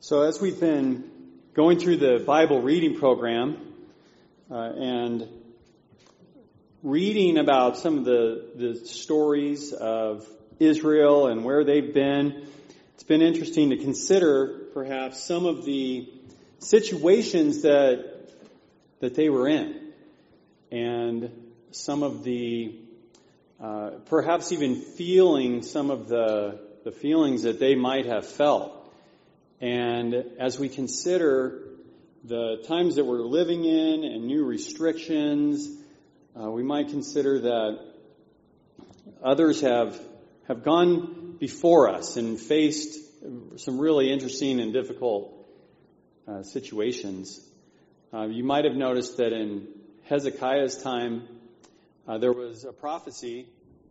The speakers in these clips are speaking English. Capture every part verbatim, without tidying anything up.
So as we've been going through the Bible reading program uh, and reading about some of the, the stories of Israel and where they've been, it's been interesting to consider perhaps some of the situations that that they were in and some of the uh, perhaps even feeling some of the the feelings that they might have felt. And as we consider the times that we're living in and new restrictions, uh, we might consider that others have have gone before us and faced some really interesting and difficult uh, situations. Uh, you might have noticed that in Hezekiah's time, uh, there was a prophecy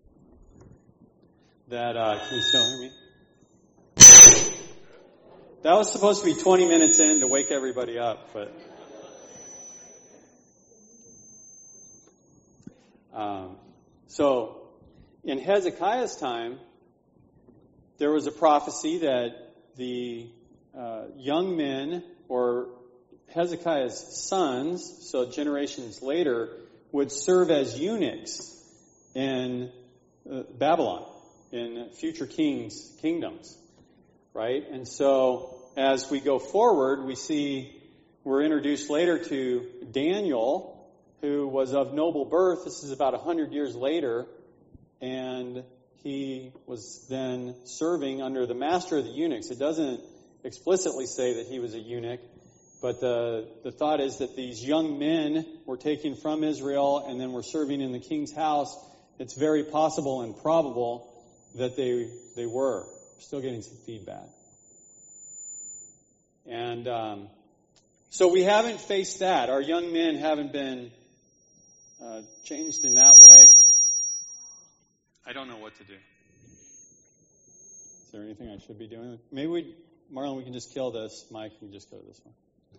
that, uh, can you still hear me? That was supposed to be twenty minutes in to wake everybody up, but um, so in Hezekiah's time, there was a prophecy that the uh, young men or Hezekiah's sons, so generations later, would serve as eunuchs in uh, Babylon, in future kings' kingdoms. Right? And so, as we go forward, we see we're introduced later to Daniel, who was of noble birth. This is about a hundred years later, and he was then serving under the master of the eunuchs. It doesn't explicitly say that he was a eunuch, but the, the thought is that these young men were taken from Israel and then were serving in the king's house. It's very possible and probable that they they were. Still getting some feedback. And um, so we haven't faced that. Our young men haven't been uh, changed in that way. I don't know what to do. Is there anything I should be doing? Maybe we, Marlon, we can just kill this. Mike, we can just go to this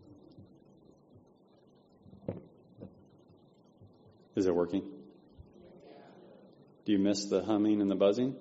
one. Is it working? Do you miss the humming and the buzzing?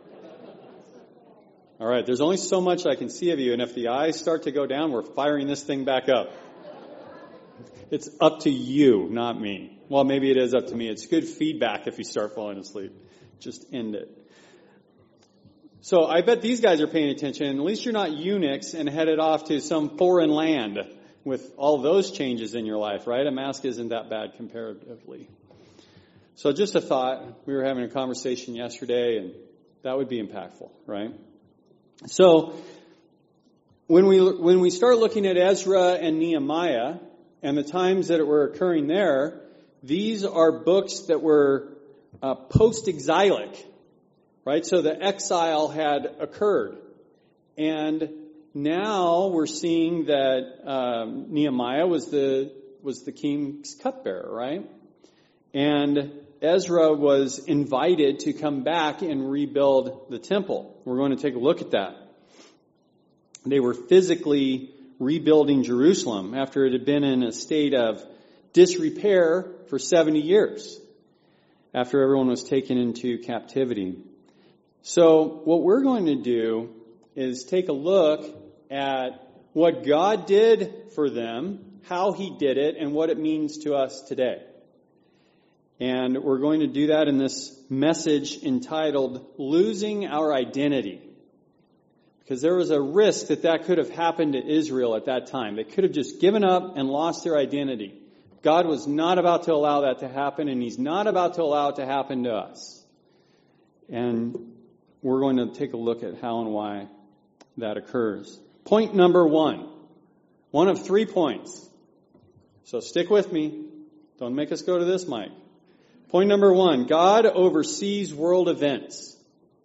All right, there's only so much I can see of you, and if the eyes start to go down, we're firing this thing back up. It's up to you, not me. Well, maybe it is up to me. It's good feedback if you start falling asleep. Just end it. So I bet these guys are paying attention. At least you're not eunuchs and headed off to some foreign land with all those changes in your life, right? A mask isn't that bad comparatively. So just a thought. We were having a conversation yesterday, and that would be impactful, right? So, when we when we start looking at Ezra and Nehemiah and the times that were occurring there, these are books that were uh, post-exilic, right? So the exile had occurred. And now we're seeing that um, Nehemiah was the was the king's cupbearer, right? And Ezra was invited to come back and rebuild the temple. We're going to take a look at that. They were physically rebuilding Jerusalem after it had been in a state of disrepair for seventy years, after everyone was taken into captivity. So what we're going to do is take a look at what God did for them, how He did it, and what it means to us today. And we're going to do that in this message entitled, Losing Our Identity. Because there was a risk that that could have happened to Israel at that time. They could have just given up and lost their identity. God was not about to allow that to happen, and He's not about to allow it to happen to us. And we're going to take a look at how and why that occurs. Point number one. One of three points. So stick with me. Don't make us go to this, Mike. Point number one, God oversees world events.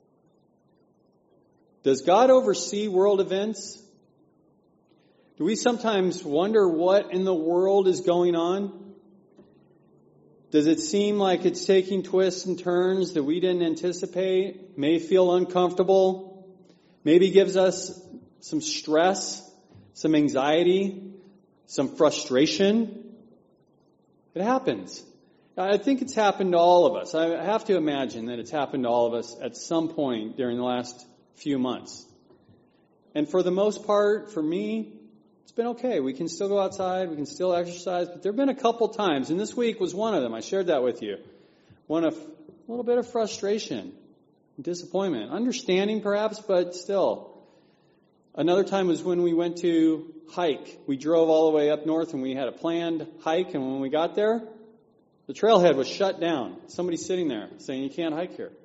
Does God oversee world events? Do we sometimes wonder what in the world is going on? Does it seem like it's taking twists and turns that we didn't anticipate? May feel uncomfortable? Maybe gives us some stress, some anxiety, some frustration? It happens. I think it's happened to all of us. I have to imagine that it's happened to all of us at some point during the last few months. And for the most part, for me, it's been okay. We can still go outside. We can still exercise. But there have been a couple times, and this week was one of them. I shared that with you. One of a little bit of frustration, disappointment, understanding perhaps, but still. Another time was when we went to hike. We drove all the way up north, and we had a planned hike. And when we got there, the trailhead was shut down. Somebody sitting there saying, you can't hike here.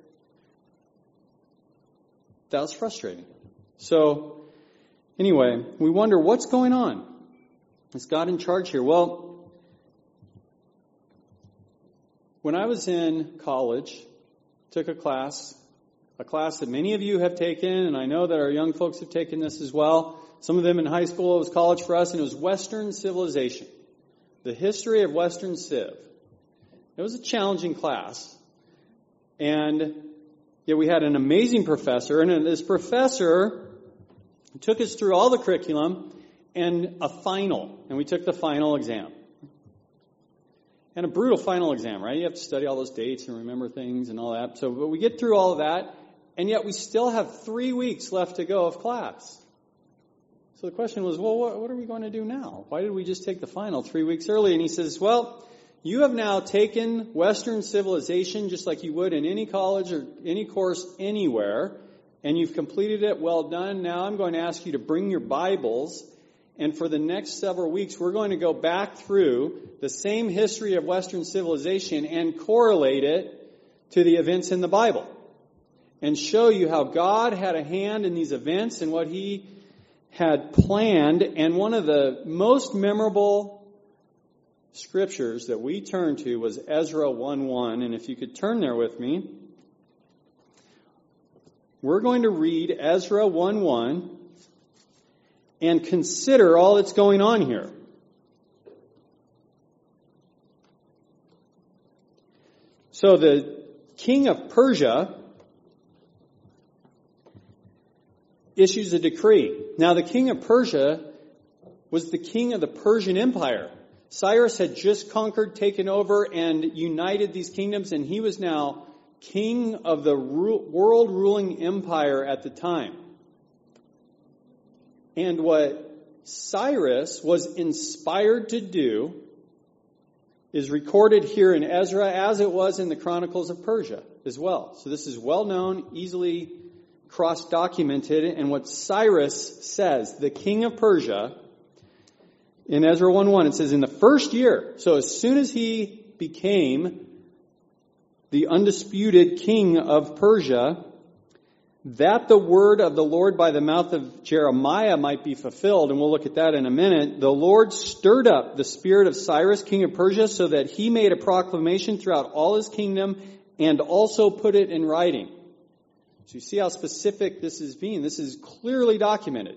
That was frustrating. So, anyway, we wonder what's going on. Is God in charge here? Well, when I was in college, took a class, a class that many of you have taken, and I know that our young folks have taken this as well. Some of them in high school, it was college for us, and it was Western civilization. The history of Western Civ. It was a challenging class. And yet we had an amazing professor, and this professor took us through all the curriculum and a final, and we took the final exam. And a brutal final exam, right? You have to study all those dates and remember things and all that. So, but we get through all of that, and yet we still have three weeks left to go of class. So the question was, well, what, what are we going to do now? Why did we just take the final three weeks early? And he says, well, you have now taken Western civilization just like you would in any college or any course anywhere, and you've completed it. Well done. Now I'm going to ask you to bring your Bibles, and for the next several weeks, we're going to go back through the same history of Western civilization and correlate it to the events in the Bible and show you how God had a hand in these events and what He had planned. And one of the most memorable scriptures that we turn to was Ezra one one, and if you could turn there with me, we're going to read Ezra one one and consider all that's going on here. So the king of Persia issues a decree. Now the king of Persia was the king of the Persian Empire. Cyrus had just conquered, taken over, and united these kingdoms, and he was now king of the world-ruling empire at the time. And what Cyrus was inspired to do is recorded here in Ezra, as it was in the Chronicles of Persia as well. So this is well-known, easily cross-documented, and what Cyrus says, the king of Persia, in Ezra one one, it says, in the first year, so as soon as he became the undisputed king of Persia, that the word of the Lord by the mouth of Jeremiah might be fulfilled, and we'll look at that in a minute, the Lord stirred up the spirit of Cyrus, king of Persia, so that he made a proclamation throughout all his kingdom and also put it in writing. So you see how specific this is being. This is clearly documented.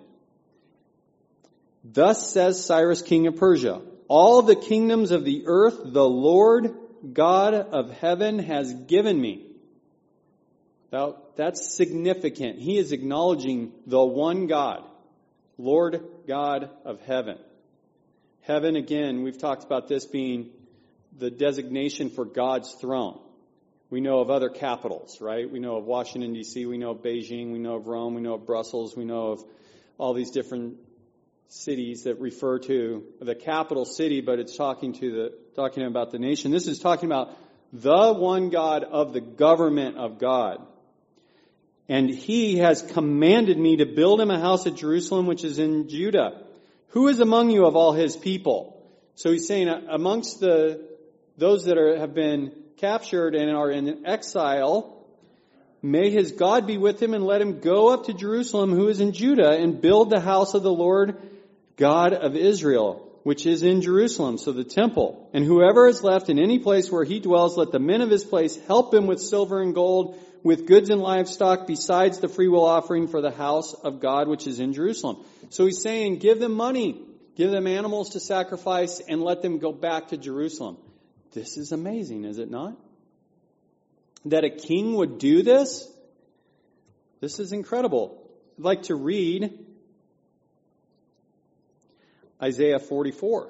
Thus says Cyrus, king of Persia, all the kingdoms of the earth the Lord God of heaven has given me. Now, that's significant. He is acknowledging the one God, Lord God of heaven. Heaven, again, we've talked about this being the designation for God's throne. We know of other capitals, right? We know of Washington, D C We know of Beijing. We know of Rome. We know of Brussels. We know of all these different cities that refer to the capital city, but it's talking to the talking about the nation. This is talking about the one God of the government of God. And He has commanded me to build Him a house at Jerusalem, which is in Judah. Who is among you of all His people? So He's saying amongst the those that are have been captured and are in exile, may his God be with him, and let him go up to Jerusalem, who is in Judah, and build the house of the Lord God of Israel, which is in Jerusalem, so the temple. And whoever is left in any place where he dwells, let the men of his place help him with silver and gold, with goods and livestock, besides the freewill offering for the house of God, which is in Jerusalem. So he's saying, give them money, give them animals to sacrifice, and let them go back to Jerusalem. This is amazing, is it not? That a king would do this? This is incredible. I'd like to read Isaiah forty-four.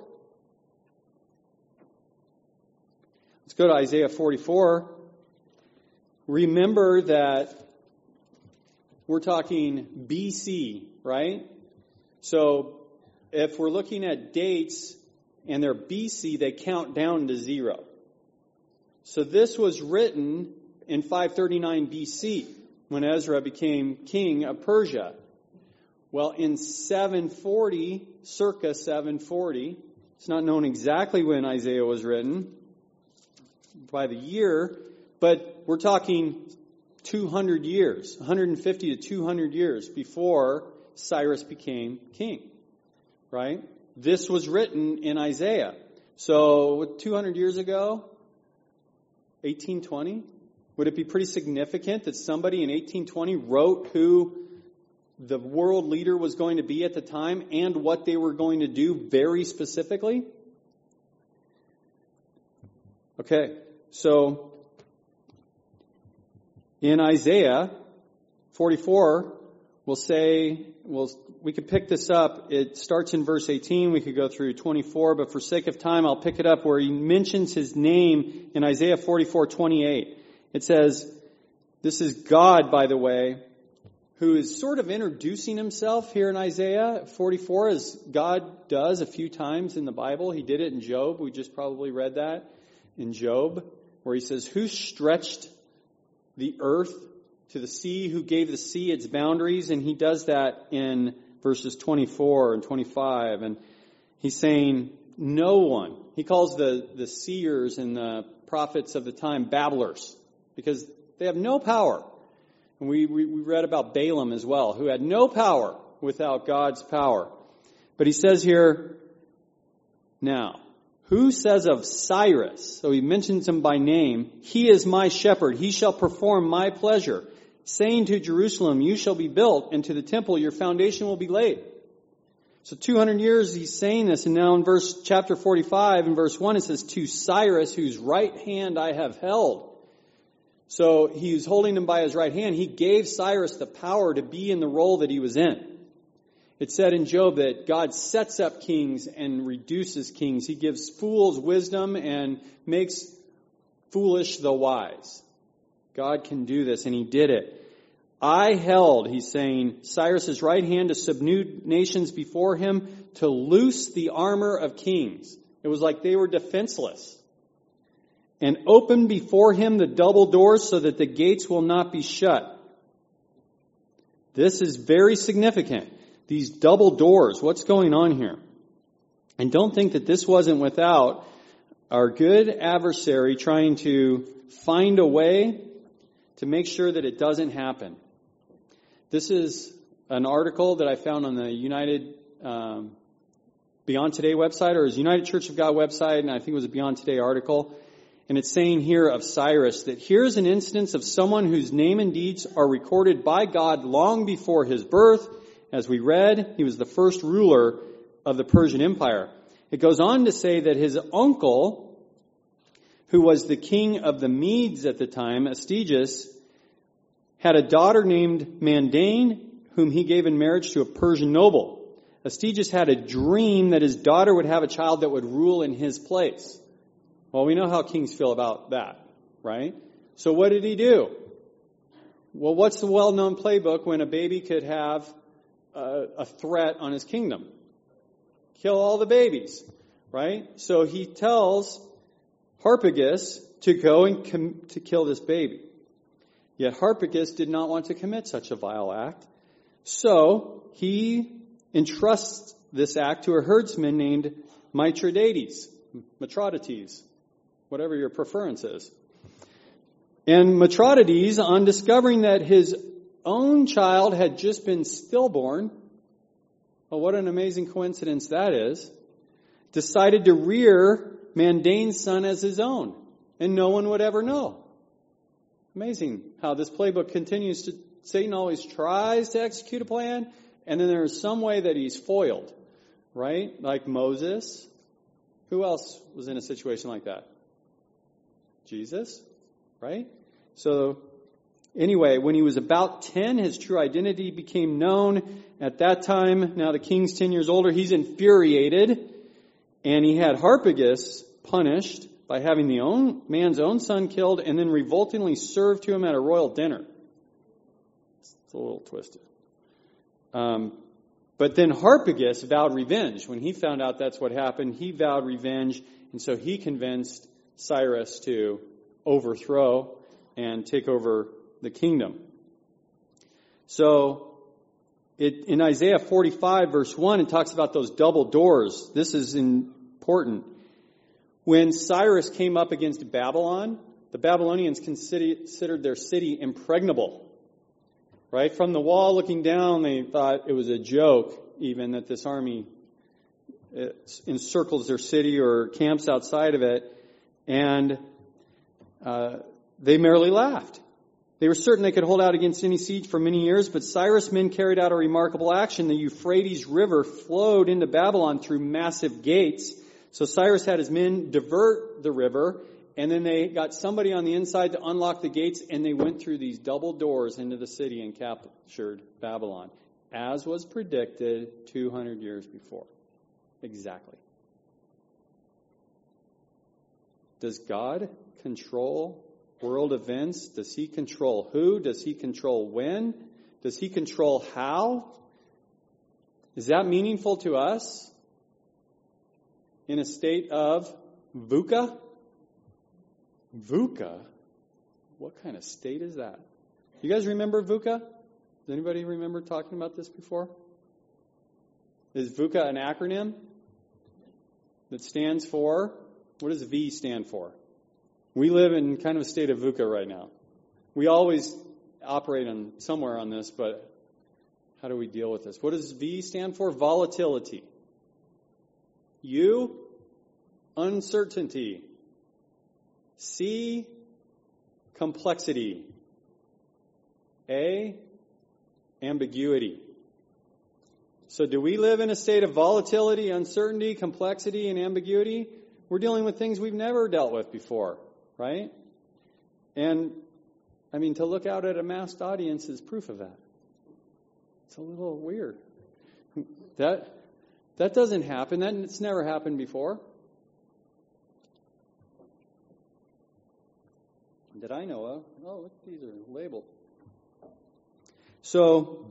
Let's go to Isaiah forty-four. Remember that we're talking B C right? So if we're looking at dates and they're B C, they count down to zero. So this was written in five thirty-nine B C when Ezra became king of Persia. Well, in seven forty, circa seven forty, it's not known exactly when Isaiah was written by the year, but we're talking two hundred years, one hundred fifty to two hundred years before Cyrus became king, right? This was written in Isaiah. So two hundred years ago, eighteen twenty, would it be pretty significant that somebody in eighteen twenty wrote who the world leader was going to be at the time and what they were going to do very specifically? Okay, so in Isaiah forty-four, we'll say, we'll, we could pick this up. It starts in verse eighteen. We could go through twenty-four, but for sake of time, I'll pick it up where he mentions his name in Isaiah forty-four twenty-eight. It says, this is God, by the way, who is sort of introducing himself here in Isaiah forty-four, as God does a few times in the Bible. He did it in Job. We just probably read that in Job, where he says, who stretched the earth to the sea, who gave the sea its boundaries? And he does that in verses twenty-four and twenty-five. And he's saying, no one. He calls the, the seers and the prophets of the time babblers, because they have no power. And we, we, we read about Balaam as well, who had no power without God's power. But he says here, now, who says of Cyrus, so he mentions him by name, he is my shepherd, he shall perform my pleasure, saying to Jerusalem, you shall be built, and to the temple your foundation will be laid. So two hundred years he's saying this, and now in verse chapter forty-five, in verse one, it says, to Cyrus, whose right hand I have held. So he was holding him by his right hand. He gave Cyrus the power to be in the role that he was in. It said in Job that God sets up kings and reduces kings. He gives fools wisdom and makes foolish the wise. God can do this, and he did it. I held, he's saying, Cyrus's right hand to subdue nations before him, to loose the armor of kings. It was like they were defenseless. And open before him the double doors so that the gates will not be shut. This is very significant. These double doors, what's going on here? And don't think that this wasn't without our good adversary trying to find a way to make sure that it doesn't happen. This is an article that I found on the United um, Beyond Today website, or his United Church of God website, and I think it was a Beyond Today article. And it's saying here of Cyrus that here's an instance of someone whose name and deeds are recorded by God long before his birth. As we read, he was the first ruler of the Persian Empire. It goes on to say that his uncle, who was the king of the Medes at the time, Astyages, had a daughter named Mandane, whom he gave in marriage to a Persian noble. Astyages had a dream that his daughter would have a child that would rule in his place. Well, we know how kings feel about that, right? So what did he do? Well, what's the well-known playbook when a baby could have a, a threat on his kingdom? Kill all the babies, right? So he tells Harpagus to go and com- to kill this baby. Yet Harpagus did not want to commit such a vile act. So he entrusts this act to a herdsman named Mithridates, Mithridates, whatever your preference is. And Mithridates, on discovering that his own child had just been stillborn, well, what an amazing coincidence that is, decided to rear Mandane's son as his own, and no one would ever know. Amazing how this playbook continues to, Satan always tries to execute a plan, and then there's some way that he's foiled, right? Like Moses. Who else was in a situation like that? Jesus, right? So anyway, when he was about ten, his true identity became known. At that time, now the king's ten years older, he's infuriated, and he had Harpagus punished by having the own man's own son killed and then revoltingly served to him at a royal dinner. It's a little twisted. Um, But then Harpagus vowed revenge. When he found out that's what happened, he vowed revenge. And so he convinced Cyrus to overthrow and take over the kingdom. So it, in Isaiah forty-five, verse one, it talks about those double doors. This is important. When Cyrus came up against Babylon, the Babylonians considered their city impregnable. Right? From the wall looking down, they thought it was a joke even that this army encircles their city or camps outside of it. And uh, they merely laughed. They were certain they could hold out against any siege for many years, but Cyrus' men carried out a remarkable action. The Euphrates River flowed into Babylon through massive gates. So Cyrus had his men divert the river, and then they got somebody on the inside to unlock the gates, and they went through these double doors into the city and captured Babylon, as was predicted two hundred years before. Exactly. Does God control world events? Does he control who? Does he control when? Does he control how? Is that meaningful to us in a state of VUCA? VUCA? What kind of state is that? You guys remember VUCA? Does anybody remember talking about this before? Is VUCA an acronym that stands for, what does V stand for? We live in kind of a state of VUCA right now. We always operate on somewhere on this, but how do we deal with this? What does V stand for? Volatility. U, uncertainty. C, complexity. A, ambiguity. So do we live in a state of volatility, uncertainty, complexity, and ambiguity? We're dealing with things we've never dealt with before, right? And, I mean, to look out at a massed audience is proof of that. It's a little weird. That that doesn't happen. That it's never happened before. That I know of. Oh, look, these are labeled. So,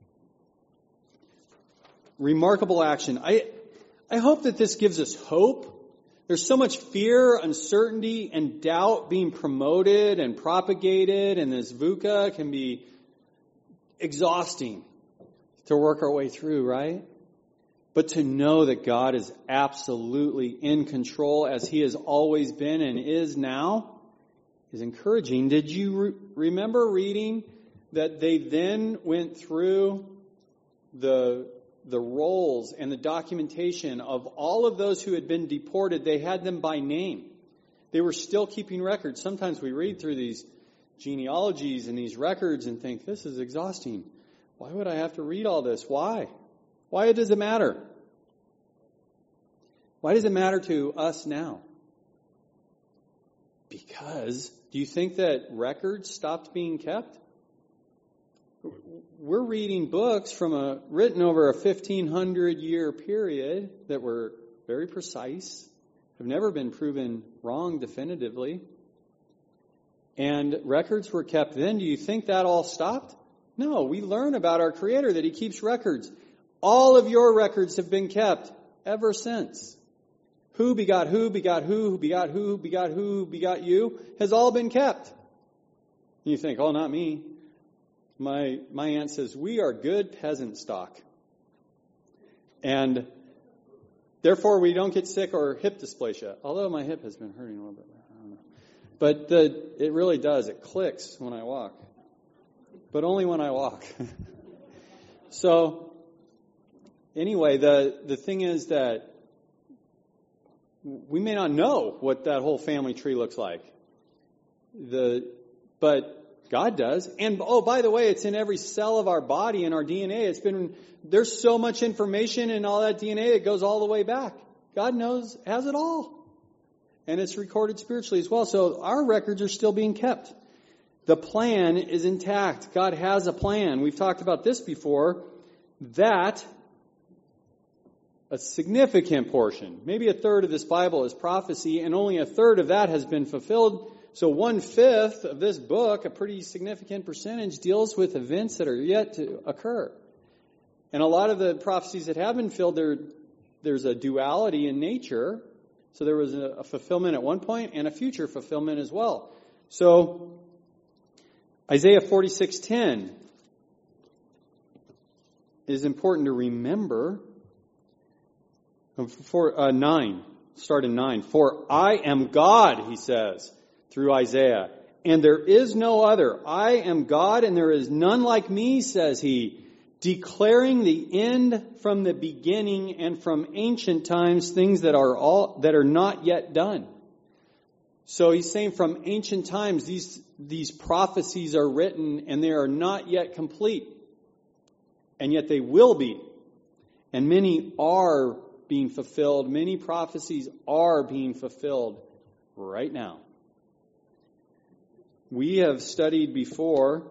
remarkable action. I I hope that this gives us hope. There's so much fear, uncertainty, and doubt being promoted and propagated, and this VUCA can be exhausting to work our way through, right? But to know that God is absolutely in control, as He has always been and is now, is encouraging. Did you re- remember reading that they then went through the the rolls and the documentation of all of those who had been deported? They had them by name. They were still keeping records. Sometimes we read through these genealogies and these records and think, this is exhausting. Why would I have to read all this? Why? Why does it matter? Why does it matter to us now? Because, do you think that records stopped being kept? We're reading books from a written over a fifteen hundred year period that were very precise, have never been proven wrong definitively. And records were kept then. Do you think that all stopped? No, we learn about our Creator that He keeps records. All of your records have been kept ever since. Who begot who, begot who, who begot who, who begot who, who begot you, has all been kept. And you think, oh, not me. My my aunt says, we are good peasant stock. And therefore we don't get sick or hip dysplasia. Although my hip has been hurting a little bit. I don't know. But the, it really does. It clicks when I walk. But only when I walk. So, anyway, the, the thing is that we may not know what that whole family tree looks like. The But God does. And, oh, by the way, it's in every cell of our body, in our D N A. It's been, there's so much information in all that D N A, it goes all the way back. God knows, has it all. And it's recorded spiritually as well. So our records are still being kept. The plan is intact. God has a plan. We've talked about this before, that a significant portion, maybe a third of this Bible is prophecy, and only a third of that has been fulfilled. So one-fifth of this book, a pretty significant percentage, deals with events that are yet to occur. And a lot of the prophecies that have been filled, there, there's a duality in nature. So there was a, a fulfillment at one point and a future fulfillment as well. So Isaiah forty-six ten is important to remember. For uh, nine, start in nine. For I am God, he says, through Isaiah, and there is no other. I am God, and there is none like me, says he, declaring the end from the beginning and from ancient times, things that are all that are not yet done. So he's saying from ancient times, these these prophecies are written, and they are not yet complete, and yet they will be, and many are being fulfilled. Many prophecies are being fulfilled right now. We have studied before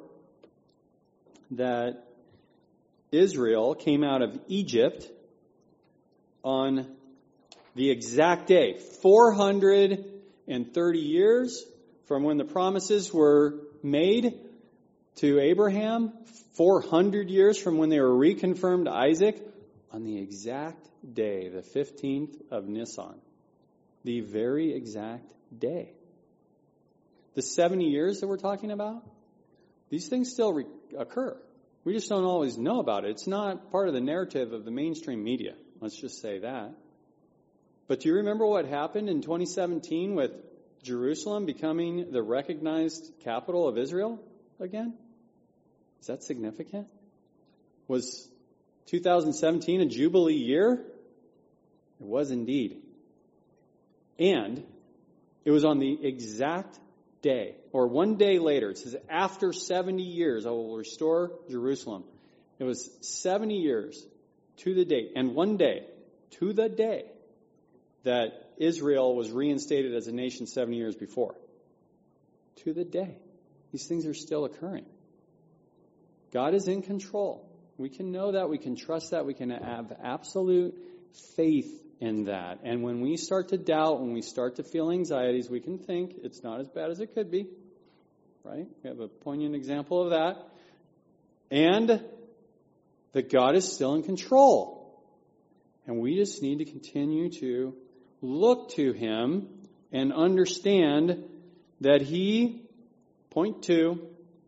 that Israel came out of Egypt on the exact day, four hundred thirty years from when the promises were made to Abraham, four hundred years from when they were reconfirmed to Isaac, on the exact day, the fifteenth of Nisan. The very exact day. The seventy years that we're talking about, these things still re- occur. We just don't always know about it. It's not part of the narrative of the mainstream media. Let's just say that. But do you remember what happened in twenty seventeen with Jerusalem becoming the recognized capital of Israel again? Is that significant? Was two thousand seventeen a Jubilee year? It was indeed. And it was on the exact day, or one day later. It says, after seventy years, I will restore Jerusalem. It was seventy years to the date, and one day, to the day, that Israel was reinstated as a nation seventy years before. To the day. These things are still occurring. God is in control. We can know that. We can trust that. We can have absolute faith in that. And when we start to doubt, when we start to feel anxieties, we can think it's not as bad as it could be. Right? We have a poignant example of that. And that God is still in control. And we just need to continue to look to Him and understand that He, point two,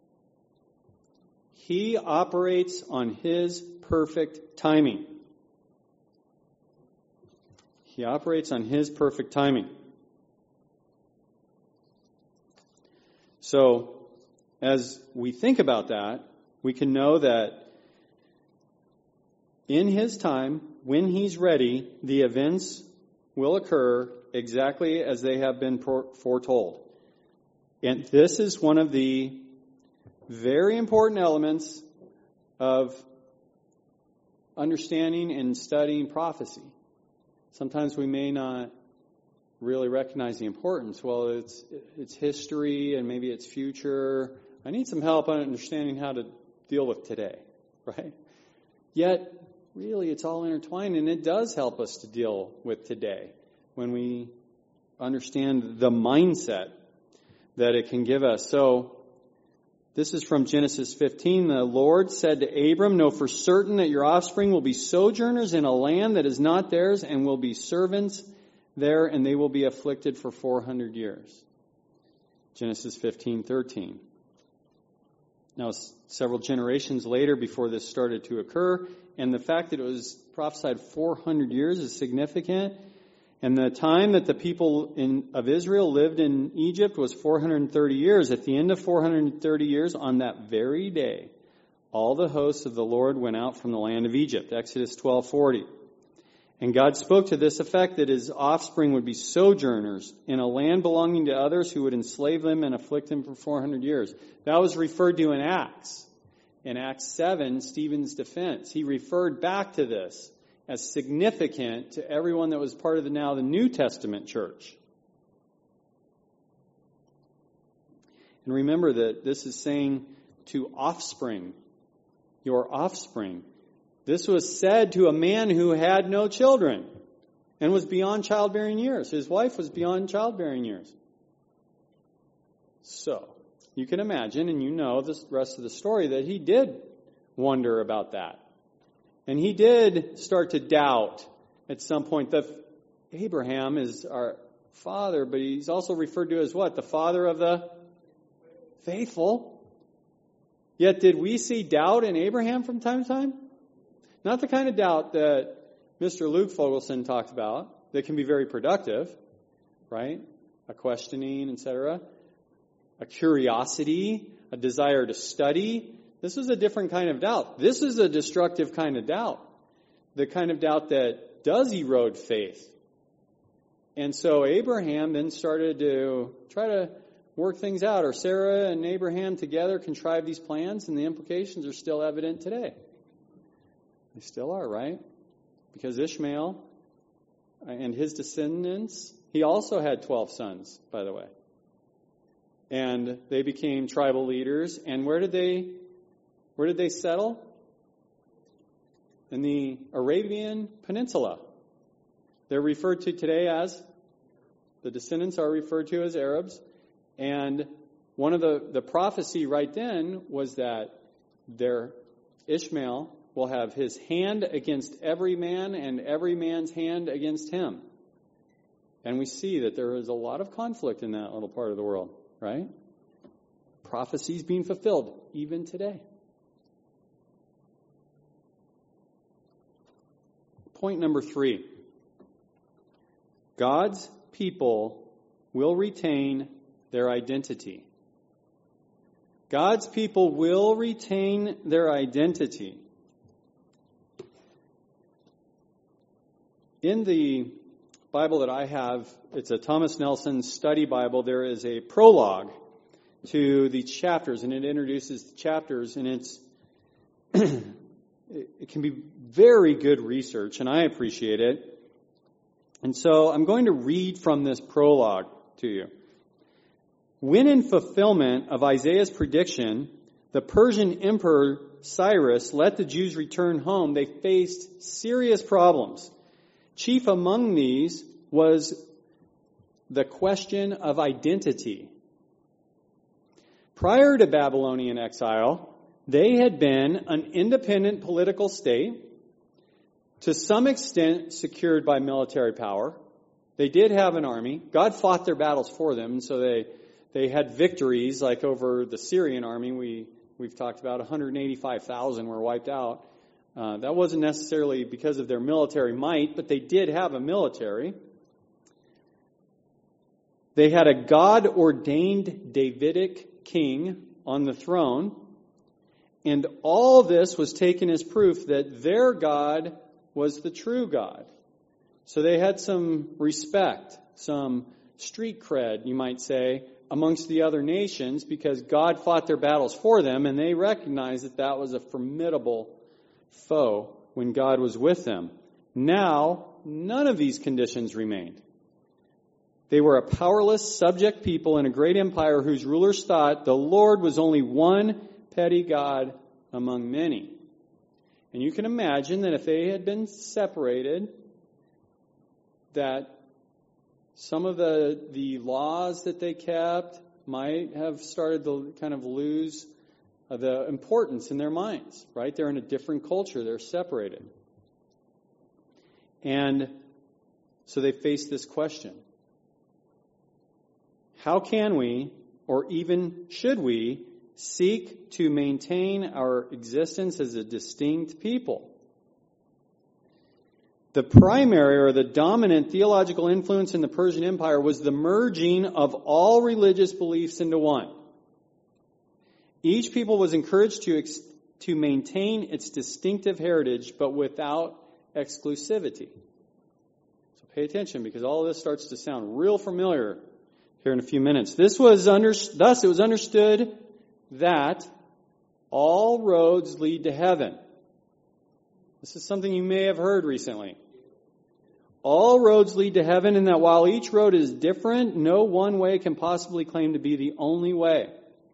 He operates on His perfect timing. He operates on His perfect timing. So, as we think about that, we can know that in His time, when He's ready, the events will occur exactly as they have been foretold. And this is one of the very important elements of understanding and studying prophecy. Sometimes we may not really recognize the importance. Well, it's it's history and maybe it's future. I need some help on understanding how to deal with today, right? Yet, really, it's all intertwined, and it does help us to deal with today when we understand the mindset that it can give us. So, this is from Genesis fifteen. The Lord said to Abram, know for certain that your offspring will be sojourners in a land that is not theirs and will be servants there, and they will be afflicted for four hundred years. Genesis fifteen thirteen. Now, several generations later before this started to occur, and the fact that it was prophesied four hundred years is significant. And the time that the people in, of Israel lived in Egypt was four hundred thirty years. At the end of four hundred thirty years, on that very day, all the hosts of the Lord went out from the land of Egypt. Exodus twelve forty. And God spoke to this effect that His offspring would be sojourners in a land belonging to others who would enslave them and afflict them for four hundred years. That was referred to in Acts. In Acts seven, Stephen's defense, he referred back to this as significant to everyone that was part of the now the New Testament church. And remember that this is saying to offspring, your offspring. This was said to a man who had no children and was beyond childbearing years. His wife was beyond childbearing years. So, you can imagine, and you know the rest of the story, that he did wonder about that. And he did start to doubt at some point that Abraham is our father, but he's also referred to as what? The father of the faithful. Yet did we see doubt in Abraham from time to time? Not the kind of doubt that Mister Luke Fogelson talked about that can be very productive, right? A questioning, et cetera. A curiosity, a desire to study. This is a different kind of doubt. This is a destructive kind of doubt. The kind of doubt that does erode faith. And so Abraham then started to try to work things out. Or Sarah and Abraham together contrived these plans, and the implications are still evident today. They still are, right? Because Ishmael and his descendants, he also had twelve sons, by the way. And they became tribal leaders. And where did they, where did they settle? In the Arabian Peninsula. They're referred to today as, the descendants are referred to as Arabs. And one of the, the prophecy right then was that their Ishmael will have his hand against every man and every man's hand against him. And we see that there is a lot of conflict in that little part of the world, right? Prophecies being fulfilled even today. Point number three. God's people will retain their identity. God's people will retain their identity. In the Bible that I have, it's a Thomas Nelson Study Bible, there is a prologue to the chapters, and it introduces the chapters, and it's it can be very good research, and I appreciate it. And so I'm going to read from this prologue to you. When in fulfillment of Isaiah's prediction, the Persian Emperor Cyrus let the Jews return home, they faced serious problems. Chief among these was the question of identity. Prior to Babylonian exile, they had been an independent political state, to some extent secured by military power. They did have an army. God fought their battles for them, and so they they had victories, like over the Syrian army. We, we've talked about one hundred eighty-five thousand were wiped out. Uh, that wasn't necessarily because of their military might, but they did have a military. They had a God-ordained Davidic king on the throne, and all this was taken as proof that their God was the true God. So they had some respect, some street cred, you might say, amongst the other nations, because God fought their battles for them, and they recognized that that was a formidable foe when God was with them. Now, none of these conditions remained. They were a powerless, subject people in a great empire whose rulers thought the Lord was only one petty God among many. And you can imagine that if they had been separated, that some of the, the laws that they kept might have started to kind of lose the importance in their minds, right? They're in a different culture. They're separated. And so they face this question. How can we, or even should we, seek to maintain our existence as a distinct people? The primary or the dominant theological influence in the Persian Empire was the merging of all religious beliefs into one. Each people was encouraged to ex- to maintain its distinctive heritage, but without exclusivity. So pay attention, because all of this starts to sound real familiar here in a few minutes. This was under, thus it was understood that all roads lead to heaven. This is something you may have heard recently. All roads lead to heaven, and that while each road is different, no one way can possibly claim to be the only way.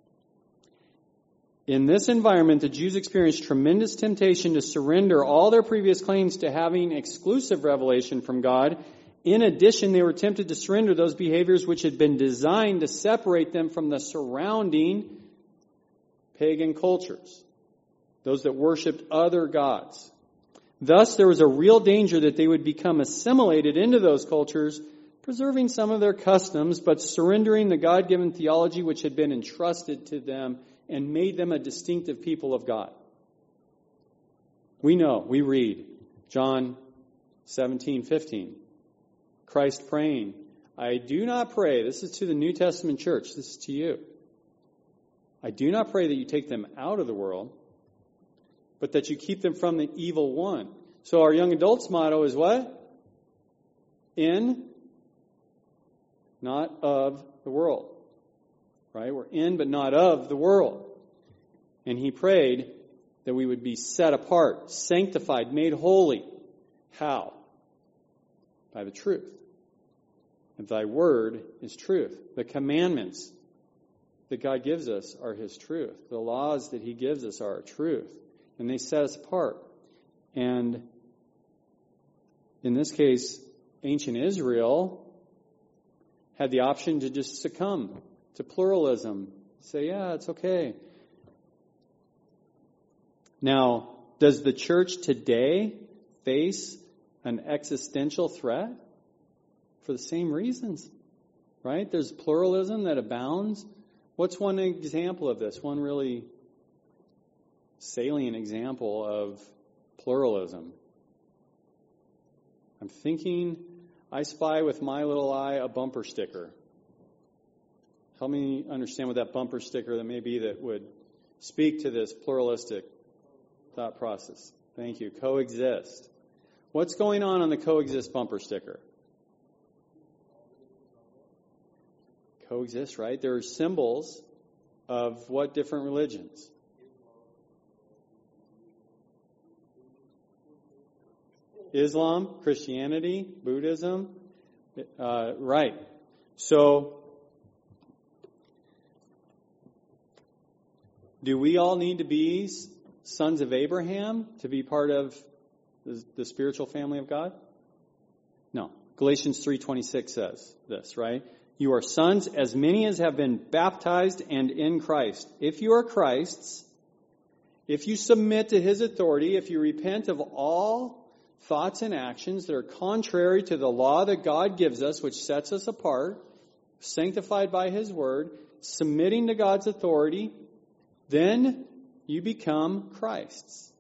In this environment, the Jews experienced tremendous temptation to surrender all their previous claims to having exclusive revelation from God. In addition, they were tempted to surrender those behaviors which had been designed to separate them from the surrounding pagan cultures, those that worshipped other gods. Thus, there was a real danger that they would become assimilated into those cultures, preserving some of their customs, but surrendering the God-given theology which had been entrusted to them and made them a distinctive people of God. We know, we read John seventeen fifteen. Christ praying, I do not pray, this is to the New Testament church, this is to you. I do not pray that you take them out of the world, but that you keep them from the evil one. So our young adults motto is what? In, not of the world. Right? We're in, but not of the world. And he prayed that we would be set apart, sanctified, made holy. How? By the truth. And thy word is truth. The commandments that God gives us are his truth. The laws that he gives us are truth. And they set us apart. And in this case, ancient Israel had the option to just succumb to pluralism. Say, yeah, it's okay. Now, does the church today face an existential threat? For the same reasons, right? There's pluralism that abounds. What's one example of this? One really salient example of pluralism. I'm thinking, I spy with my little eye a bumper sticker. Help me understand what that bumper sticker that may be that would speak to this pluralistic thought process. Thank you. Coexist. What's going on on the coexist bumper sticker? Coexist, right? There are symbols of what different religions? Islam, Christianity, Buddhism. Uh, right. So, do we all need to be sons of Abraham to be part of the, the spiritual family of God? No. Galatians three twenty-six says this, right? You are sons as many as have been baptized and in Christ. If you are Christ's, if you submit to his authority, if you repent of all thoughts and actions that are contrary to the law that God gives us, which sets us apart, sanctified by his word, submitting to God's authority, then you become Christ's.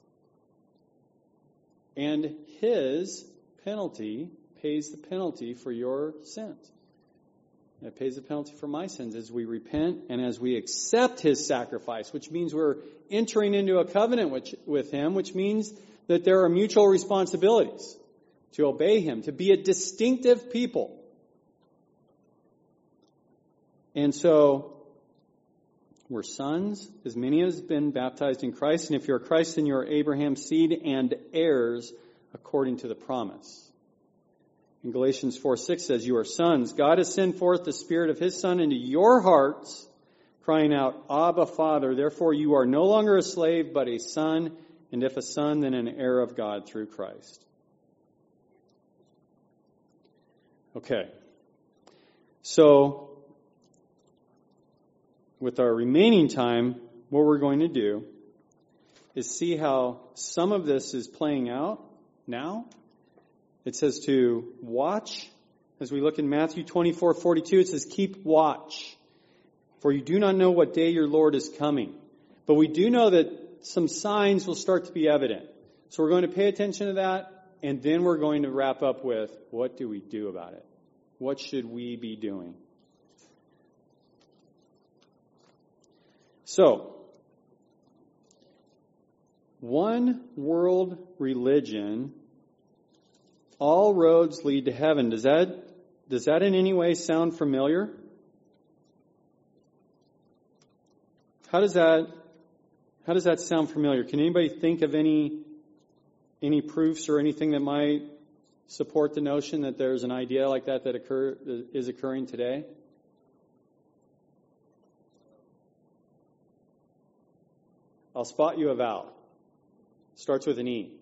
And his penalty pays the penalty for your sins. It pays the penalty for my sins as we repent and as we accept his sacrifice, which means we're entering into a covenant which, with him, which means that there are mutual responsibilities to obey him, to be a distinctive people. And so, we're sons, as many as have been baptized in Christ. And if you're Christ, then you're Abraham's seed and heirs according to the promise. And Galatians four six says, you are sons. God has sent forth the Spirit of his Son into your hearts, crying out, Abba, Father. Therefore you are no longer a slave, but a son. And if a son, then an heir of God through Christ. Okay. So, with our remaining time, what we're going to do is see how some of this is playing out now. It says to watch. As we look in Matthew twenty-four forty-two, it says, keep watch, for you do not know what day your Lord is coming. But we do know that some signs will start to be evident. So we're going to pay attention to that, and then we're going to wrap up with, what do we do about it? What should we be doing? So, one world religion, all roads lead to heaven. Does that, does that in any way sound familiar? How does that, how does that sound familiar? Can anybody think of any, any proofs or anything that might support the notion that there's an idea like that that occur, that is occurring today? I'll spot you a vowel. Starts with an E.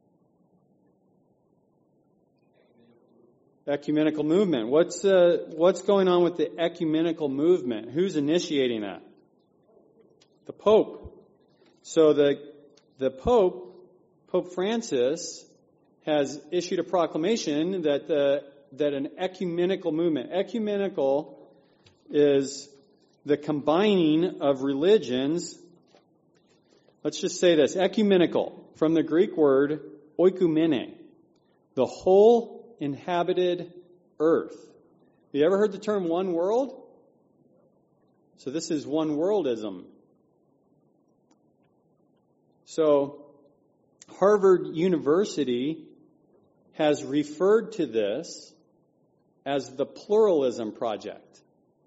Ecumenical movement. What's uh, what's going on with the ecumenical movement? Who's initiating that? The Pope. So the the Pope, Pope Francis, has issued a proclamation that the that an ecumenical movement, ecumenical is the combining of religions. Let's just say this, ecumenical, from the Greek word oikumene, the whole inhabited earth. You ever heard the term one world? So this is one worldism. So Harvard University has referred to this as the Pluralism Project.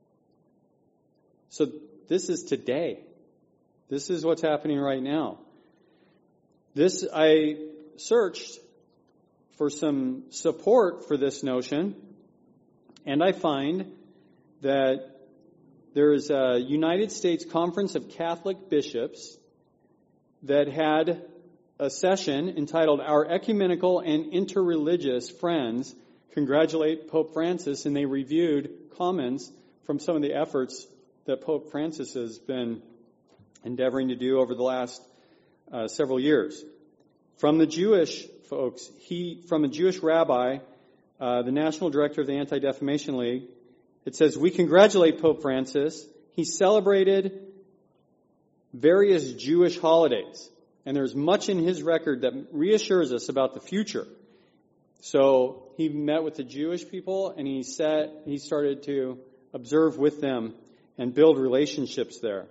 So this is today. This is what's happening right now. This, I searched for some support for this notion, and I find that there is a United States Conference of Catholic Bishops that had a session entitled Our Ecumenical and Interreligious Friends Congratulate Pope Francis, and they reviewed comments from some of the efforts that Pope Francis has been endeavoring to do over the last uh, several years. From the Jewish folks, he, from a Jewish rabbi, uh, the National Director of the Anti-Defamation League, it says, we congratulate Pope Francis. He celebrated various Jewish holidays, and there's much in his record that reassures us about the future. So he met with the Jewish people, and he sat, he started to observe with them and build relationships there.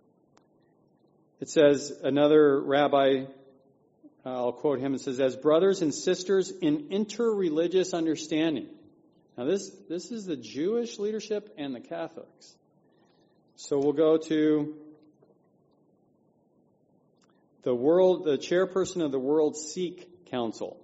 It says, another rabbi, uh, I'll quote him, it says, as brothers and sisters in interreligious understanding. Now this, this is the Jewish leadership and the Catholics. So we'll go to the world, the chairperson of the World Sikh Council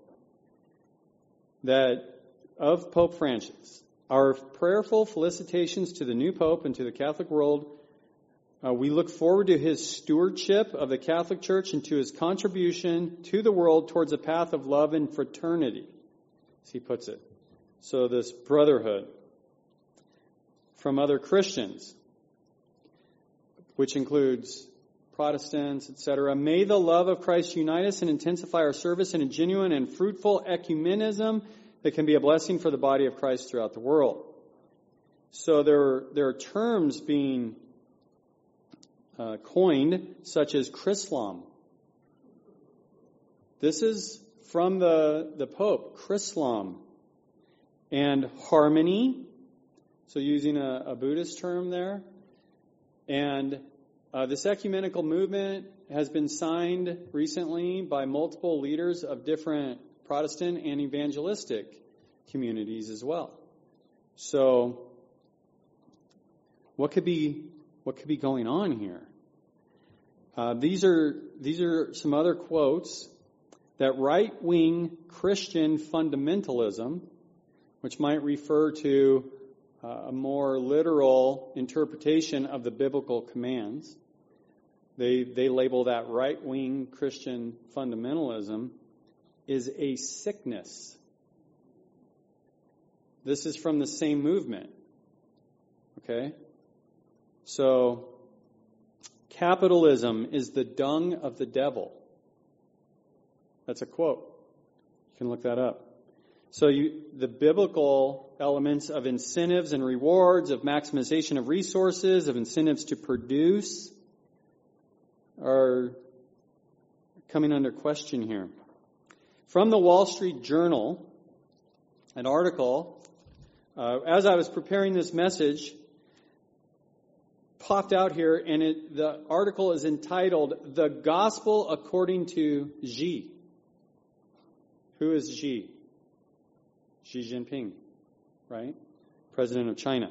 that of Pope Francis. Our prayerful felicitations to the new Pope and to the Catholic world. Uh, we look forward to his stewardship of the Catholic Church and to his contribution to the world towards a path of love and fraternity, as he puts it. So this brotherhood from other Christians, which includes Protestants, et cetera. May the love of Christ unite us and intensify our service in a genuine and fruitful ecumenism that can be a blessing for the body of Christ throughout the world. So there, there are terms being uh, coined, such as Chrislam. This is from the, the Pope, Chrislam. And harmony, so using a, a Buddhist term there. And uh, this ecumenical movement has been signed recently by multiple leaders of different Protestant and evangelistic communities as well. So, what could be what could be going on here? Uh, these are these are some other quotes that right-wing Christian fundamentalism, which might refer to uh, a more literal interpretation of the biblical commands. They they label that right-wing Christian fundamentalism is a sickness. This is from the same movement. Okay? So, capitalism is the dung of the devil. That's a quote. You can look that up. So you, the biblical elements of incentives and rewards, of maximization of resources, of incentives to produce are coming under question here. From the Wall Street Journal, an article, uh, as I was preparing this message, popped out here, and it, the article is entitled, The Gospel According to Xi. Who is Xi? Xi Jinping, right? President of China.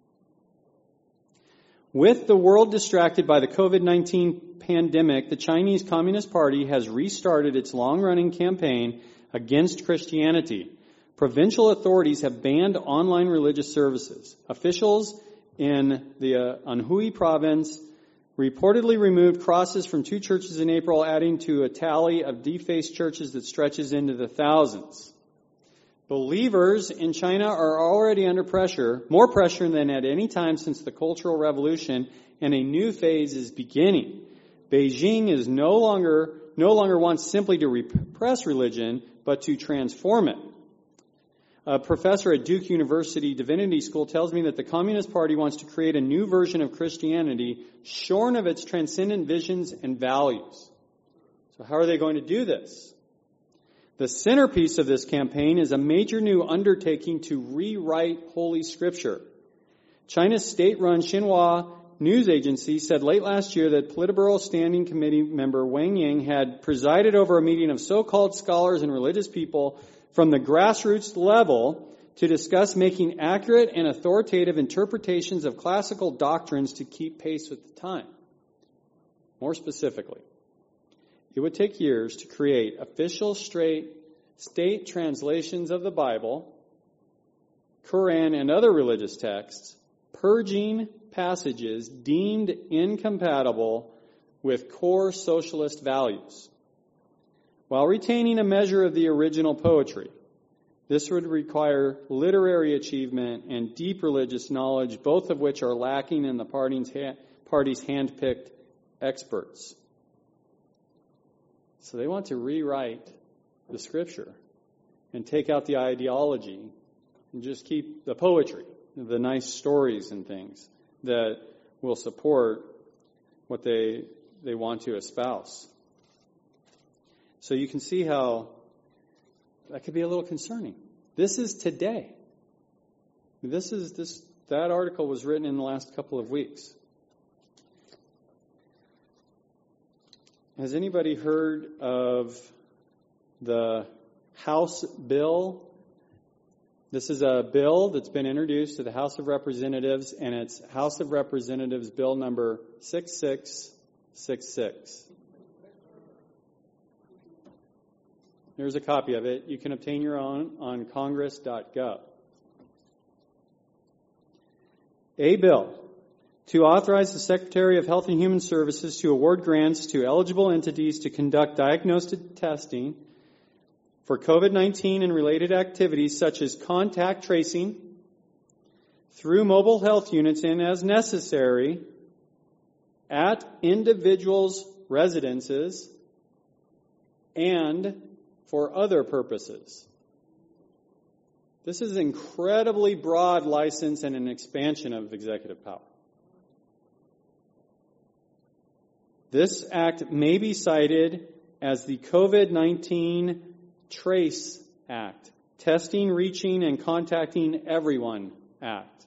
With the world distracted by the covid nineteen pandemic, the Chinese Communist Party has restarted its long-running campaign against Christianity. Provincial authorities have banned online religious services. Officials in the uh, Anhui province reportedly removed crosses from two churches in April, adding to a tally of defaced churches that stretches into the thousands. Believers in China are already under pressure, more pressure than at any time since the Cultural Revolution, and a new phase is beginning. Beijing is no longer no longer wants simply to repress religion, but to transform it. A professor at Duke University Divinity School tells me that the Communist Party wants to create a new version of Christianity shorn of its transcendent visions and values. So how are they going to do this? The centerpiece of this campaign is a major new undertaking to rewrite Holy Scripture. China's state-run Xinhua news agency said late last year that Politburo Standing Committee member Wang Yang had presided over a meeting of so-called scholars and religious people from the grassroots level to discuss making accurate and authoritative interpretations of classical doctrines to keep pace with the time. More specifically, it would take years to create official straight state translations of the Bible, Quran, and other religious texts, purging passages deemed incompatible with core socialist values, while retaining a measure of the original poetry. This would require literary achievement and deep religious knowledge, both of which are lacking in the party's hand-picked experts. So they want to rewrite the Scripture and take out the ideology and just keep the poetry, the nice stories and things that will support what they they want to espouse. So you can see how that could be a little concerning. This is today. This is this that article was written in the last couple of weeks. Has anybody heard of the House bill? This is a bill that's been introduced to the House of Representatives, and it's House of Representatives Bill number six six six six. Here's a copy of it. You can obtain your own on congress dot gov. A bill to authorize the Secretary of Health and Human Services to award grants to eligible entities to conduct diagnostic testing for COVID nineteen and related activities such as contact tracing through mobile health units and, as necessary, at individuals' residences and for other purposes. This is an incredibly broad license and an expansion of executive power. This act may be cited as the COVID nineteen Trace Act, Testing, Reaching, and Contacting Everyone Act.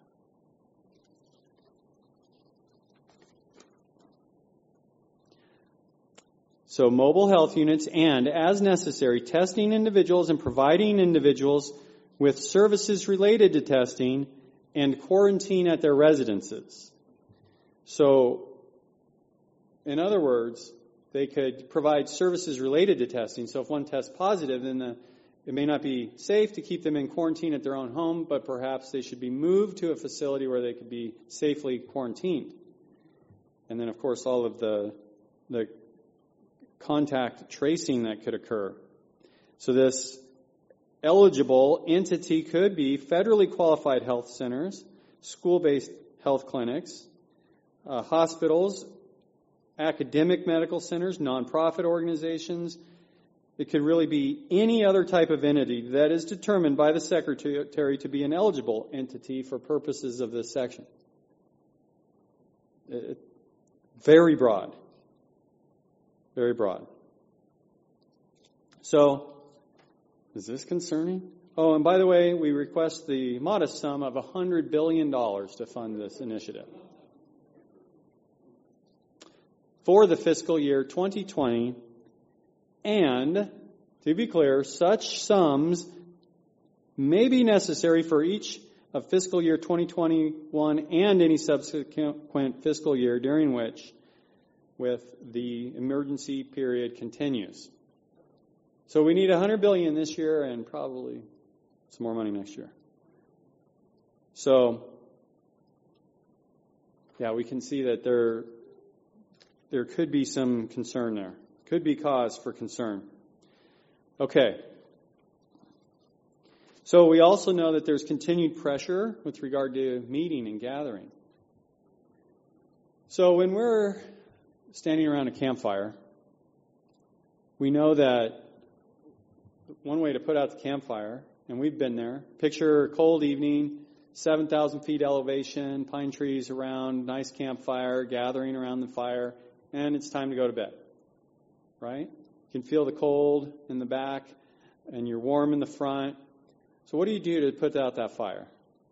So mobile health units and, as necessary, testing individuals and providing individuals with services related to testing and quarantine at their residences. So, in other words, they could provide services related to testing. So if one tests positive, then the, it may not be safe to keep them in quarantine at their own home, but perhaps they should be moved to a facility where they could be safely quarantined. And then, of course, all of the the contact tracing that could occur. So this eligible entity could be federally qualified health centers, school-based health clinics, uh, hospitals, academic medical centers, nonprofit organizations. It could really be any other type of entity that is determined by the Secretary to be an eligible entity for purposes of this section. It, very broad. Very broad. So, is this concerning? Oh, and by the way, we request the modest sum of one hundred billion dollars to fund this initiative for the fiscal year twenty twenty, and, to be clear, such sums may be necessary for each of fiscal year twenty twenty-one and any subsequent fiscal year during which with the emergency period continues. So we need one hundred billion dollars this year and probably some more money next year. So, yeah, we can see that there There could be some concern there. Could be cause for concern. Okay. So we also know that there's continued pressure with regard to meeting and gathering. So when we're standing around a campfire, we know that one way to put out the campfire, and we've been there. Picture a cold evening, seven thousand feet elevation, pine trees around, nice campfire, gathering around the fire, and it's time to go to bed, right? You can feel the cold in the back, and you're warm in the front. So what do you do to put out that fire?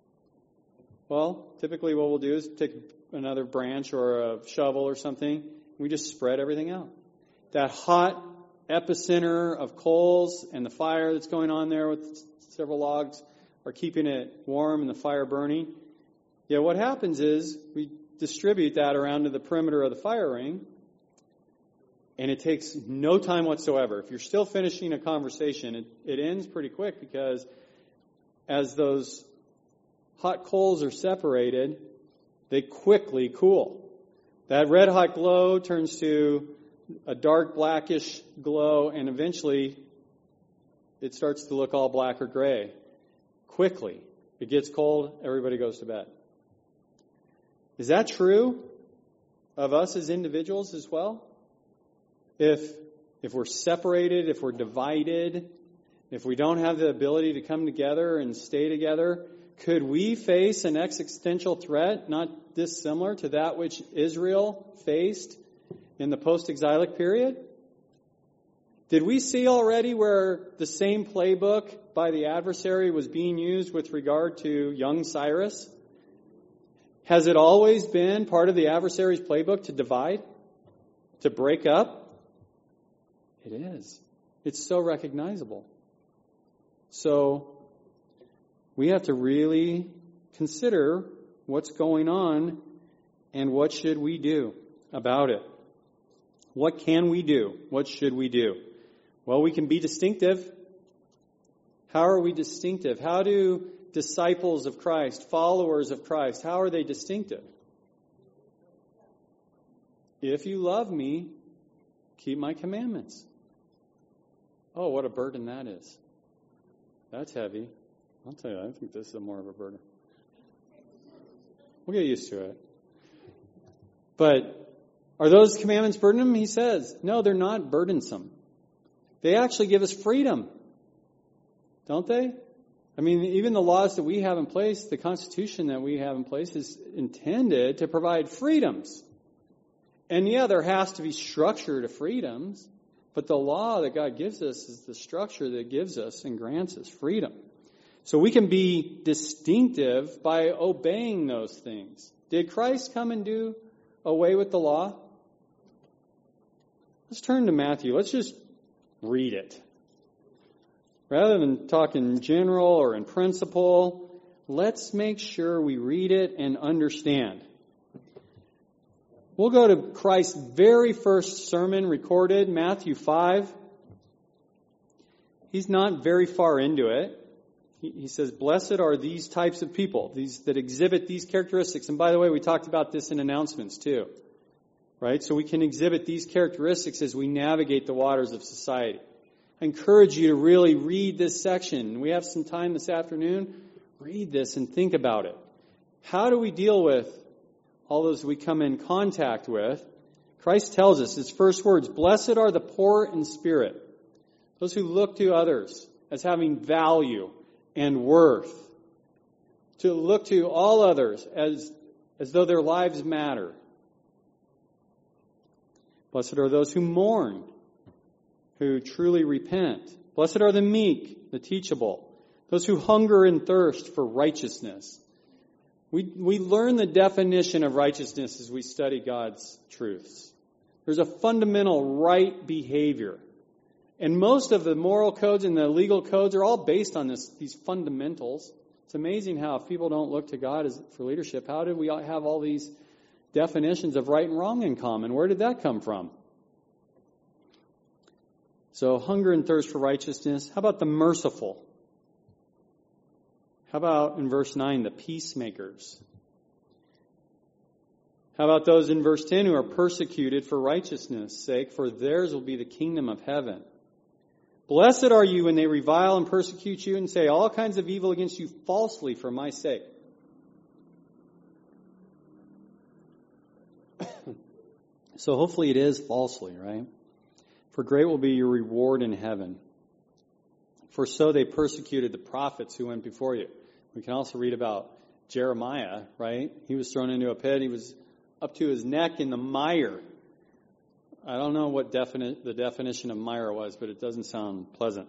Well, typically what we'll do is take another branch or a shovel or something. We just spread everything out. That hot epicenter of coals and the fire that's going on there with several logs are keeping it warm and the fire burning. Yeah, what happens is we distribute that around to the perimeter of the fire ring, and it takes no time whatsoever. If you're still finishing a conversation, it, it ends pretty quick, because as those hot coals are separated, they quickly cool. That red hot glow turns to a dark blackish glow, and eventually it starts to look all black or gray. Quickly. It gets cold, everybody goes to bed. Is that true of us as individuals as well? If if we're separated, if we're divided, if we don't have the ability to come together and stay together, could we face an existential threat not dissimilar to that which Israel faced in the post-exilic period? Did we see already where the same playbook by the adversary was being used with regard to young Cyrus? Has it always been part of the adversary's playbook to divide? To break up? It is. It's so recognizable. So we have to really consider what's going on and what should we do about it. What can we do? What should we do? Well, we can be distinctive. How are we distinctive? How do disciples of Christ, followers of Christ, how are they distinctive? If you love me, keep my commandments. Oh, what a burden that is. That's heavy. I'll tell you, I think this is more of a burden. We'll get used to it. But are those commandments burdensome? He says, no, they're not burdensome. They actually give us freedom. Don't they? I mean, even the laws that we have in place, the Constitution that we have in place is intended to provide freedoms. And yeah, there has to be structure to freedoms, but the law that God gives us is the structure that gives us and grants us freedom. So we can be distinctive by obeying those things. Did Christ come and do away with the law? Let's turn to Matthew. Let's just read it. Rather than talk in general or in principle, let's make sure we read it and understand. We'll go to Christ's very first sermon recorded, Matthew five. He's not very far into it. He, he says, blessed are these types of people, these that exhibit these characteristics. And by the way, we talked about this in announcements too. Right? So we can exhibit these characteristics as we navigate the waters of society. I encourage you to really read this section. We have some time this afternoon. Read this and think about it. How do we deal with all those we come in contact with? Christ tells us, his first words, blessed are the poor in spirit, those who look to others as having value and worth, to look to all others as, as though their lives matter. Blessed are those who mourn, who truly repent. Blessed are the meek, the teachable, those who hunger and thirst for righteousness. We we learn the definition of righteousness as we study God's truths. There's a fundamental right behavior. And most of the moral codes and the legal codes are all based on this, these fundamentals. It's amazing how if people don't look to God as, for leadership, how did we have all these definitions of right and wrong in common? Where did that come from? So hunger and thirst for righteousness. How about the merciful? How about in verse nine, the peacemakers? How about those in verse ten who are persecuted for righteousness' sake, for theirs will be the kingdom of heaven. Blessed are you when they revile and persecute you and say all kinds of evil against you falsely for my sake. So hopefully it is falsely, right? For great will be your reward in heaven. For so they persecuted the prophets who went before you. We can also read about Jeremiah, right? He was thrown into a pit. He was up to his neck in the mire. I don't know what defini- the definition of mire was, but it doesn't sound pleasant.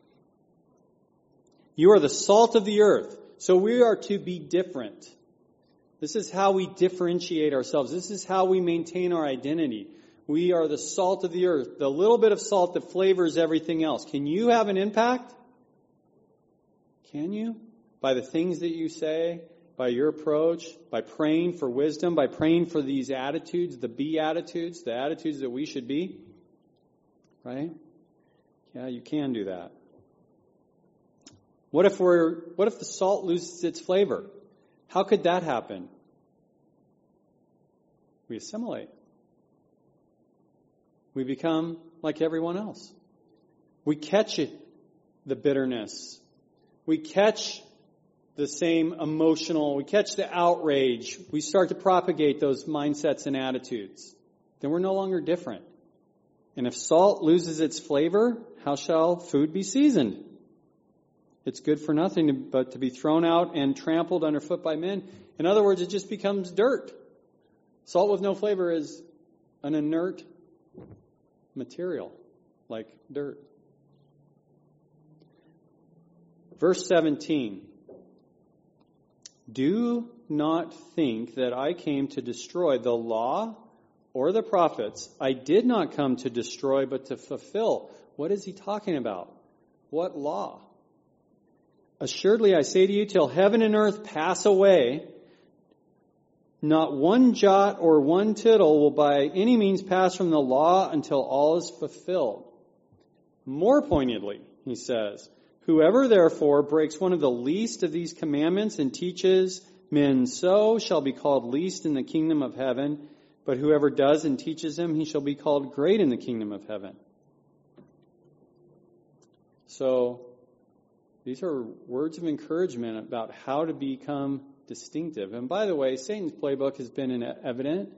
You are the salt of the earth. So we are to be different. This is how we differentiate ourselves. This is how we maintain our identity. We are the salt of the earth, the little bit of salt that flavors everything else. Can you have an impact? Can you? By the things that you say, by your approach, by praying for wisdom, by praying for these attitudes, the Beatitudes, the attitudes that we should be. Right? Yeah, you can do that. What if we're, what if the salt loses its flavor? How could that happen? We assimilate. We become like everyone else. We catch it, the bitterness. We catch the same emotional, we catch the outrage. We start to propagate those mindsets and attitudes. Then we're no longer different. And if salt loses its flavor, how shall food be seasoned? It's good for nothing but to be thrown out and trampled underfoot by men. In other words, it just becomes dirt. Salt with no flavor is an inert material, like dirt. Verse seventeen. Do not think that I came to destroy the law or the prophets. I did not come to destroy, but to fulfill. What is he talking about? What law? Assuredly, I say to you, till heaven and earth pass away, not one jot or one tittle will by any means pass from the law until all is fulfilled. More pointedly, he says, whoever therefore breaks one of the least of these commandments and teaches men so shall be called least in the kingdom of heaven, but whoever does and teaches them, he shall be called great in the kingdom of heaven. So, these are words of encouragement about how to become distinctive. And by the way, Satan's playbook has been evident.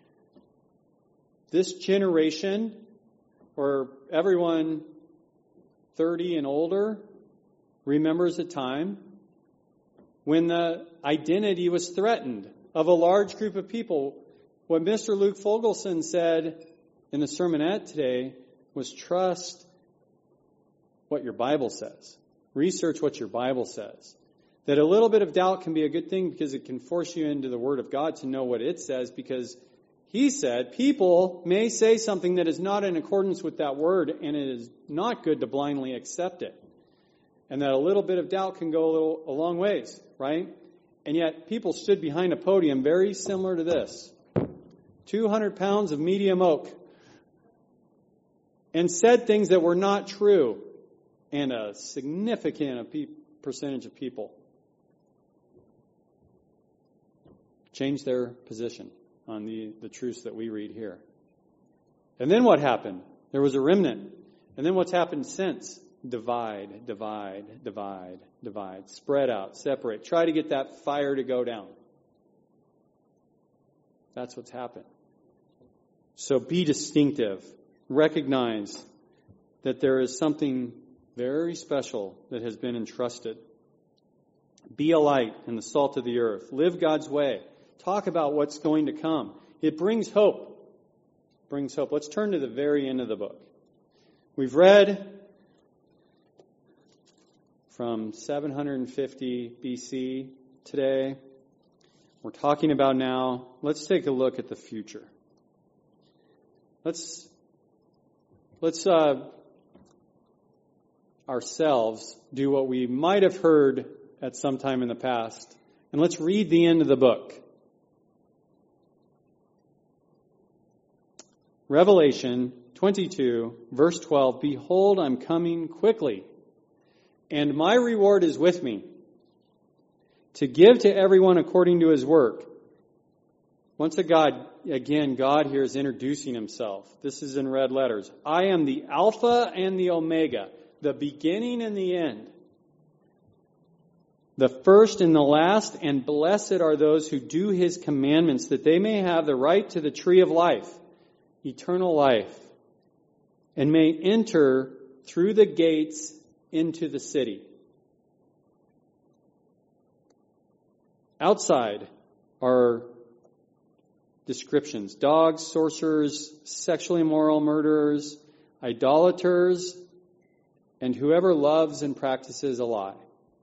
This generation, or everyone thirty and older, remembers a time when the identity was threatened of a large group of people. What Mister Luke Fogelson said in the sermonette today was trust what your Bible says. Research what your Bible says. That a little bit of doubt can be a good thing because it can force you into the Word of God to know what it says, because he said people may say something that is not in accordance with that Word, and it is not good to blindly accept it. And that a little bit of doubt can go a little a long ways, right? And yet people stood behind a podium very similar to this. two hundred pounds of medium oak. And said things that were not true. And a significant percentage of people changed their position on the, the truths that we read here. And then what happened? There was a remnant. And then what's happened since? Divide, divide, divide, divide. Spread out, separate. Try to get that fire to go down. That's what's happened. So be distinctive. Recognize that there is something very special that has been entrusted. Be a light and the salt of the earth. Live God's way. Talk about what's going to come. It brings hope. It brings hope. Let's turn to the very end of the book. We've read from seven hundred fifty B C today. We're talking about now. Let's take a look at the future. Let's let's uh, ourselves do what we might have heard at some time in the past, and let's read the end of the book. Revelation twenty-two, verse twelve, behold, I'm coming quickly, and my reward is with me, to give to everyone according to his work. Once again, God here is introducing himself. This is in red letters. I am the Alpha and the Omega, the beginning and the end, the first and the last, and blessed are those who do his commandments, that they may have the right to the tree of life, eternal life, and may enter through the gates into the city. Outside are descriptions: dogs, sorcerers, sexually immoral, murderers, idolaters, and whoever loves and practices a lie.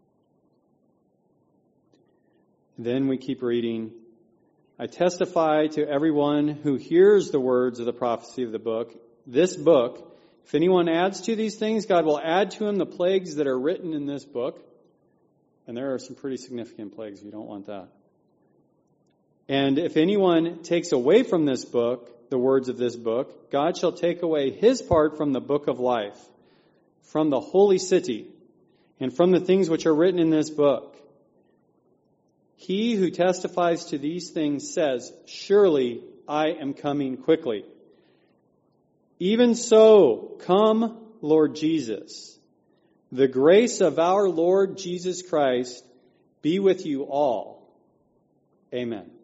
Then we keep reading. I testify to everyone who hears the words of the prophecy of the book, this book, if anyone adds to these things, God will add to him the plagues that are written in this book. And there are some pretty significant plagues. You don't want that. And if anyone takes away from this book, the words of this book, God shall take away his part from the book of life, from the holy city, and from the things which are written in this book. He who testifies to these things says, surely I am coming quickly. Even so, come, Lord Jesus. The grace of our Lord Jesus Christ be with you all. Amen.